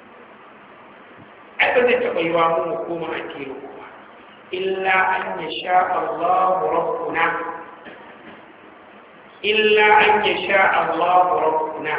ai ba zai taɓa yi wa mu koma a kero kuma illa an ya sha Allahu rabbuna illa an ya sha Allahu rabbuna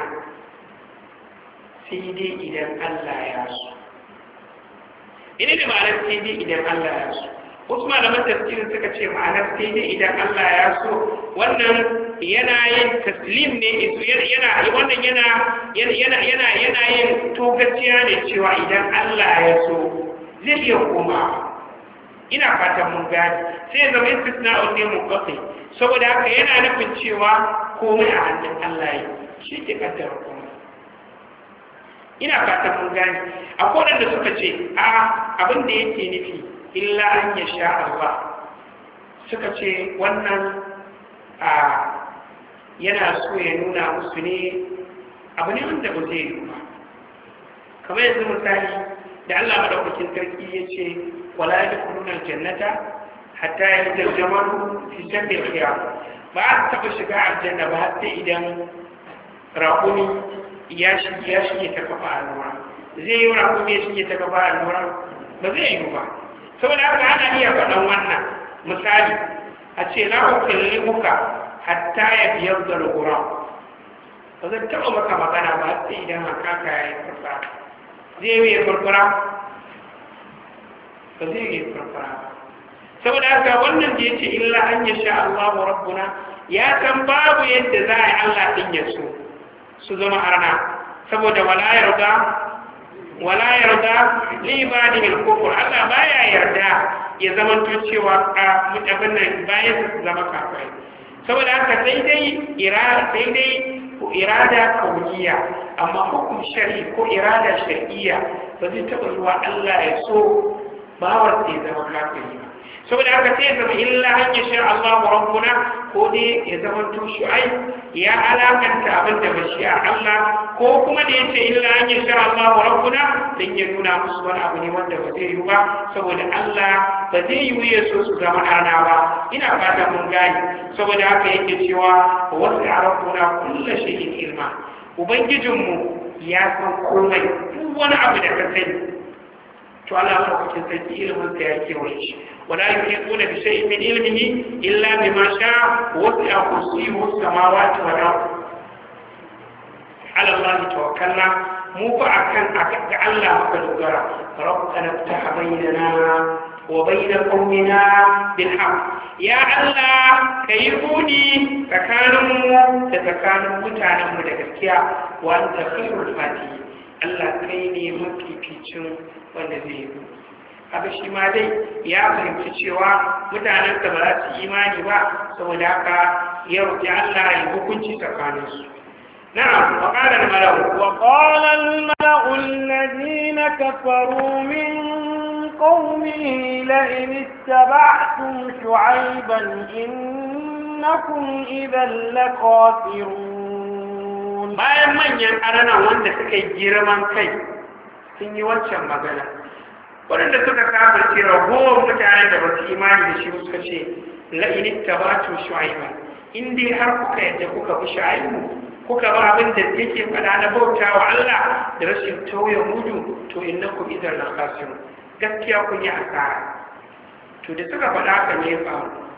sai dai idan Allah ya so ina da ma'anar sai dai idan Allah ya so wasu malaman tafsirin suka ce ma'anar sai dai idan Allah ya so wannan yana yin taslim ne yana wannan yana yana yana yana yin togaciya ne cewa idan Allah ya so zai iya koma ina fatan mun gani sai zama istisna'un ne munqati saboda haka yana nufin cewa komai a hannun Allah yake shi ke kaddara komai ina fatan mun gani akwai wanda suka ce a abin da yake nufi illa an yasha Allah suka ce wannan a yana so ya nuna musu ne abu ne wanda ba zai yi ba kamar yanzu misali da Allah madaukakin sarki ya ce wala yadkhuluna aljannata hatta yaljamu fi jambil khiyar ba a taɓa shiga aljanna ba har sai idan raƙumi ya shige ya shige ta kafa allura zai yi raƙumi ya shige ta kafa allura ba zai yi ba saboda haka ana iya faɗan wannan misali a ce la ukallimuka hatta ya biyar da lura ba zan taɓa maka magana ba sai idan haka ya yi farfara zai yi farfara ba zai yi farfara saboda haka wannan da ya ce illa an ya sha Allah wa rabbuna ya san babu yadda za a yi Allah ɗin ya so su zama arna saboda wala yarda wala yarda li ibadihi al-kufr Allah baya yarda ya zama to cewa a mutabin nan bayan su zama kafirai saboda haka sai dai ira sai dai irada kauniya, amma hukum shari'i ko irada shar'iyya ba zai taɓa zuwa Allah ya so bawar sai zama kafiri ba. saboda haka sai ya zama illa an ya sha Allahu rabbuna, ko dai ya zama to shu'ai ya alakanta abin da mashi'a Allah, ko kuma da yace illa an ya sha Allahu rabbuna dan ya nuna musu wani abu ne wanda ba zai yi ba, saboda Allah ba zai yi ya so su zama ana ba. ina fata mun gani. saboda haka yake cewa wasu rabbuna kullu shay'in ilma, ubangijinmu ya san komai, duk wani abu da ka sani to Allah madaukakin sarki ilimin sa ya kewaye shi. wala yuhituna bi shay'in min ilmihi illa bima sha'a wa wasi'a kursiyuhu samawati wal ard. ala Allah tawakkalna, mu fa akan ga Allah muka dogara. rabbana ftah bainana wa bain qaumina bil haqq, ya Allah kai budi tsakaninmu da tsakanin mutanenmu da gaskiya. wa anta khairul fatihin, Allah kai ne mafificin wanda zai yi. haka shi ma dai ya fahimci cewa mutanen da ba za su imani ba, saboda haka ya roƙi Allah ya hukunci tsakaninsu. na'am, wa qala al-mala'u wa qala al-mala'u alladhina kafaru min qaumihi la in ittaba'tum shu'ayban innakum idhan lakafirun. bayan manyan arana wanda suka yi girman kai sun yi wancan magana, waɗanda suka kafirce ragowar mutanen da ba su imani da shi suka ce la'init tabatu shu'aiba, in dai har kuka yadda kuka bi shu'aibu, kuka ba abin da yake faɗa na bauta wa Allah da rashin tauye mudu, to innakum idan la khasirun, gaskiya kun yi asara. to da suka faɗa haka ne fa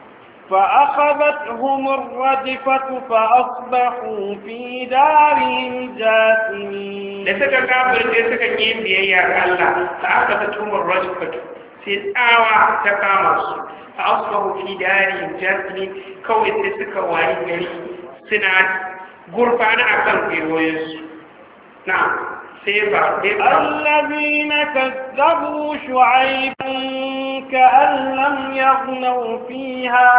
فأخذتهم الرجفة فأصبحوا في دارهم جاثمين. da suka kafir sai suka yi biyayya ga Allah, ta aka ta tumar rajfatu sai tsawa ta kama su, fa asbahu fi darihim jathimin, kawai sai suka wayi gari suna gurfana akan gwiwoyinsu. na'am, sai ba الذين كذبوا شعيبا كأن لم يغنوا فيها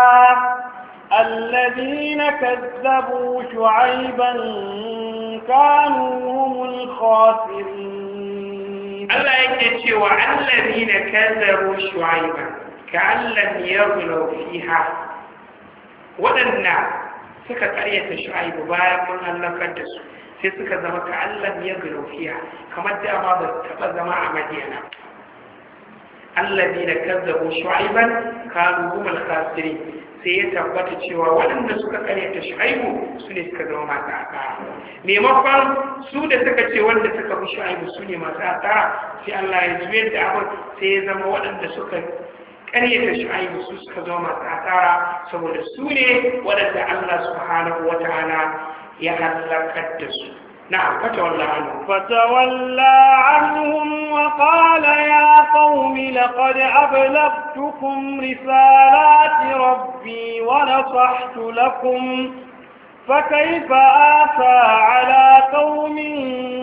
الذين كذبوا شعيبا كانوا هم الخاسرين. الله يكتشف الذين كذبوا شعيبا كأن لم يغنوا فيها، ودنا suka karyata shu'aibu bayan mun halakar da su, sai suka zama ka Allah ya fiha, kamar dama ba su taɓa zama a Madiyana. allazi da kazzabu shu'aiban kanu humul khasirin, sai ya tabbata cewa waɗanda suka karyata shu'aibu su ne suka zama masu asara. maimakon su da suka ce wanda suka bi shu'aibu su ne masu asara, sai Allah ya juyar da abin, sai ya zama waɗanda suka ƙaryata shu'aibu su suka zama masu asara, saboda su ne waɗanda Allah subhanahu wa ta'ala ya halakar da su. na'am, fatawalla anhum fatawalla anhum wa qala ya qaumi laqad ablagtukum risalati rabbi wa nasahtu lakum fakayfa asa ala qaumin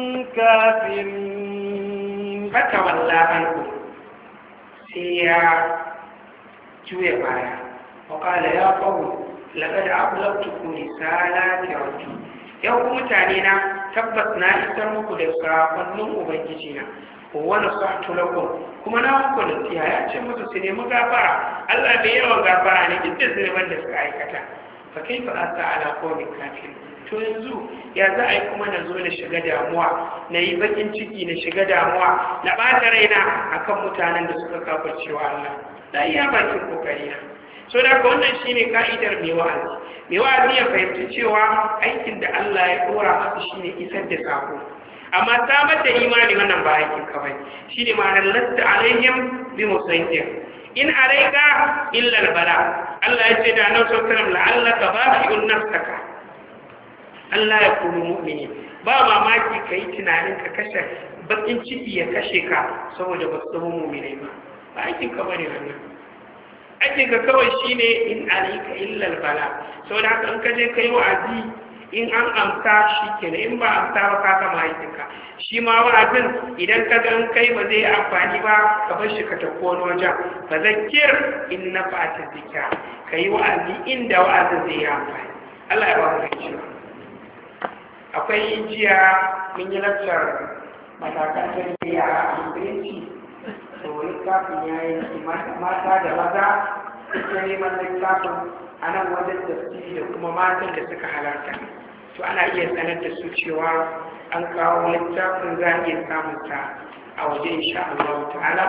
kafirin. fatawalla anhum, sai ya juya baya, waƙala ya ƙawo laƙad ablagtukum risalati rabbi, yau ku mutane na tabbas na isar muku da sakonnin ubangiji na, wa nasahtu lakum, kuma na muku nasiha. ya ce musu su nemi gafara, Allah bai yawan gafara ne duk da zunuban da suka aikata. fa kaifa asa ala qawmin kafirin, to yanzu ya za a yi kuma na zo na shiga damuwa, na yi bakin ciki na shiga damuwa, na ɓata raina akan mutanen da suka kafircewa Allah. da iya bakin kokari na. so da wannan shine ka'idar mai wa'azi. mai wa'azi ya fahimci cewa aikin da Allah ya dora masa shine isar da sako, amma samar da imani wannan ba aikin kawai. shine ma'anar lasta alaihim bi musaytir in alayka illa albala. Allah ya ce da Annabi sallallahu alaihi wasallam la'allaka baqi'un nafsaka Allah ya kuma mu'mini, ba mamaki kai tunanin ka kashe bakin ciki ya kashe ka saboda ba su zama mu'minai ba. ba aikin ka bane wannan. aikin ka kawai shine in alayka illa albala. saboda haka in ka je kai wa'azi, in an amsa shi kenan, in ba amsa ba ka gama aikin ka. shi ma wa'azin idan ka ga in kai ba zai amfani ba, ka bar shi ka tafi wani wajen. fa zakkir in nafa'at dhikra, kai wa'azi inda wa'azin zai yi amfani. Allah ya ba mu cewa akwai jiya mun yi lantar matakan tarbiyya a musulunci to littafin ya yi mata da maza suke neman littafin a nan wajen tafsiri da kuma matan da suka halarta to ana iya sanar da su cewa an kawo littafin za a iya samun ta a waje insha Allah ta'ala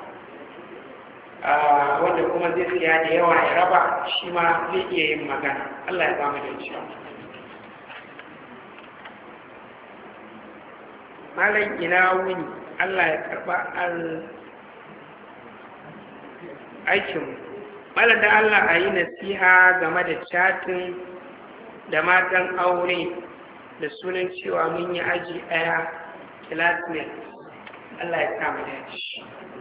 wanda kuma zai siya da yawa ya raba shi ma zai iya yin magana. Allah ya ba mu da shi. Malam ina wuni, Allah ya karba al aikin. Malam da Allah a yi nasiha game da chatin da matan aure da sunan cewa mun yi aji ɗaya classmate. Allah ya kama da shi.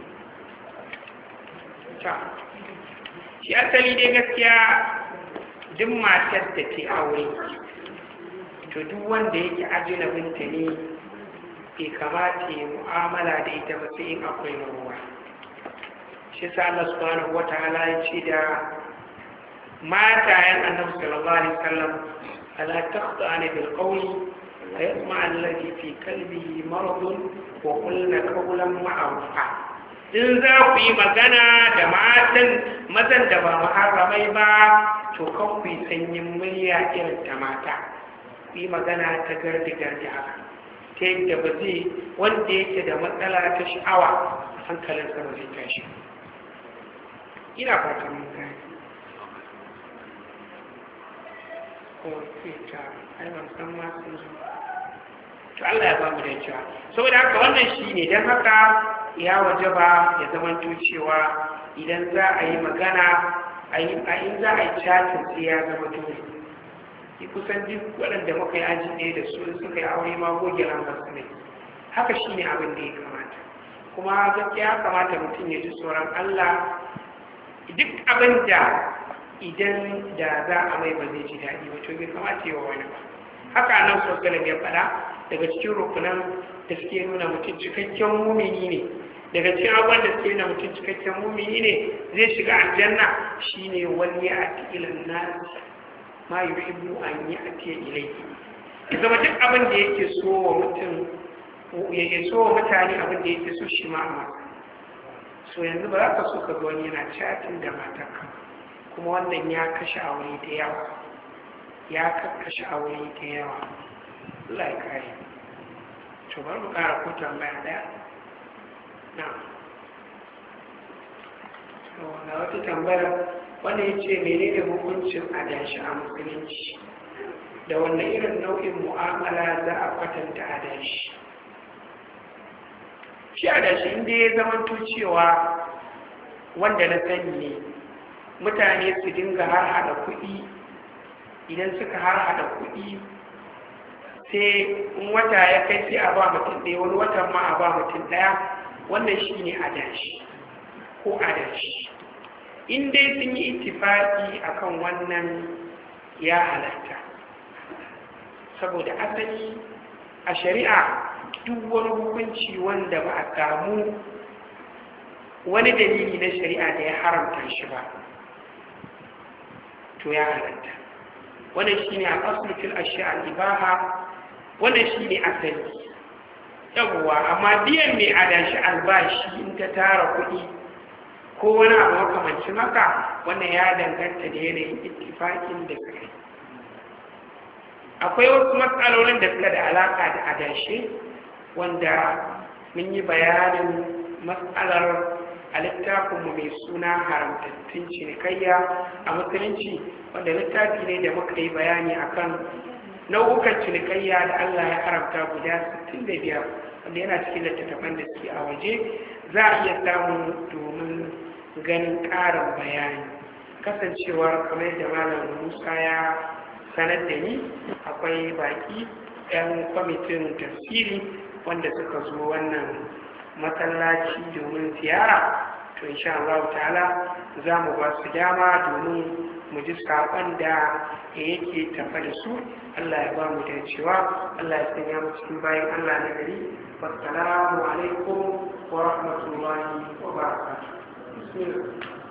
Shi asali dai gaskiya duk matar da ke aure to duk wanda yake ajinabinta ne bai kamata ya mu'amala da ita ba sai in akwai ruwa. Shi sa Allah subhanahu wataala ya ce da matayen Annabi sallallahu alaihi wasallam ala taqta'ani bil qawli wa yasma' alladhi fi qalbihi maradun wa qulna qawlan ma'rufa. In za ku yi magana da matan mazan da ba muharramai ba to kan ku yi sanyin murya irin ta mata, ku yi magana ta gardi-gardi haka ta yadda ba zai wanda yake da matsala ta sha'awa hankalin sa ba zai tashi. Ina fatan mun gani ko fita ai ban san ma sun zo to Allah ya ba mu da cewa saboda haka wannan shine dan haka ya waje ba ya zamanto cewa idan za a yi magana a in za a yi chatin sai ya zama dole. Ki kusan duk waɗanda muka yi aji ɗaya da su suka yi aure ma goge lambar su ne. Haka shi ne abin da ya kamata. Kuma gaskiya ya kamata mutum ya ji tsoron Allah duk abin da idan da za a mai ba zai ji daɗi ba to bai kamata yi wa wani ba. Haka nan sosalam ya faɗa daga cikin rukunan da suke nuna mutum cikakken mumini ne. Daga cikin abubuwan da suke nuna mutum cikakken mumini ne zai shiga aljanna shine wani ya ati ilan nasi ma yuhibbu an yi ati ilayhi. Ya zama duk abin da yake so wa mutum yake so wa mutane abin da yake so shi ma amma. So yanzu ba za ka so ka ga wani yana chatin da matarka kuma wannan ya kashe aure da yawa. Ya kakkashe aure da yawa. Allah ya kare. To bari mu ƙara ko tambaya ɗaya. Na. Na wata tambayar wanda ya ce mene ne hukuncin adashi a musulunci da wanne irin nau'in mu'amala za a kwatanta adashi. Shi adashi inda ya zama cewa wanda na sani ne mutane su dinga har hada kuɗi idan suka har hada kuɗi sai in wata ya kai sai a ba mutum ɗaya wani watan ma a ba mutum ɗaya wannan shi ne adashi ko adashi. In dai sun yi ittifaki akan wannan ya halatta saboda asali a shari'a duk wani hukunci wanda ba a samu wani dalili na shari'a da ya haramta shi ba to ya halatta. Wannan shi ne a asulutul ashiya al-ibaha, wannan shi ne asali yawwa. Amma biyan mai adashi albashi in ta tara kuɗi ko wani abu makamancin haka wannan ya danganta da yanayin ittifaƙin da suka yi. Akwai wasu matsalolin da suka da alaƙa da adashi wanda mun yi bayanin matsalar a littafinmu mai suna haramtattun cinikayya a musulunci, wanda littafi ne da muka yi bayani akan nau'ukan cinikayya da Allah ya haramta guda sittin da biyar wanda yana cikin littattafan da suke a waje. Za a iya samun domin ganin ƙarin bayani kasancewar kamar da malam Musa ya sanar da ni akwai baki 'yan kwamitin tafsiri wanda suka zo wannan masallaci domin ziyara, to insha Allah ta'ala za mu ba su dama domin mu ji saƙon da yake tafa da su. Allah ya ba mu da cewa Allah ya sanya mu cikin bayan Allah na gari. Wassalamu alaikum wa rahmatullahi wa barakatuh.